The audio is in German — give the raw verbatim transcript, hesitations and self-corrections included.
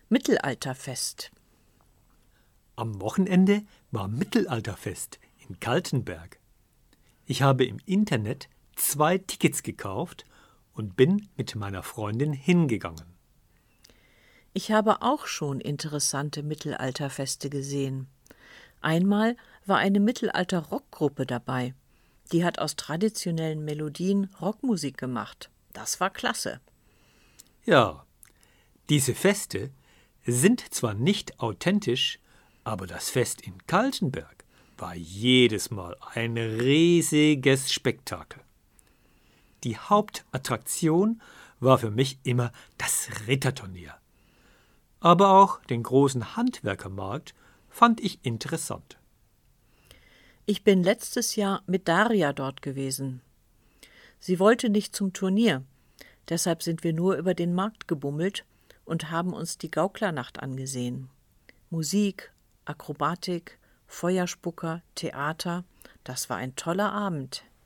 Mittelalterfest. Am Wochenende war Mittelalterfest in Kaltenberg. Ich habe im Internet zwei Tickets gekauft und bin mit meiner Freundin hingegangen. Ich habe auch schon interessante Mittelalterfeste gesehen. Einmal war eine Mittelalter-Rockgruppe dabei. Die hat aus traditionellen Melodien Rockmusik gemacht. Das war klasse. Ja, diese Feste sind zwar nicht authentisch, aber das Fest in Kaltenberg war jedes Mal ein riesiges Spektakel. Die Hauptattraktion war für mich immer das Ritterturnier. Aber auch den großen Handwerkermarkt fand ich interessant. Ich bin letztes Jahr mit Daria dort gewesen. Sie wollte nicht zum Turnier, deshalb sind wir nur über den Markt gebummelt und haben uns die Gauklernacht angesehen. Musik, Akrobatik, Feuerspucker, Theater, das war ein toller Abend.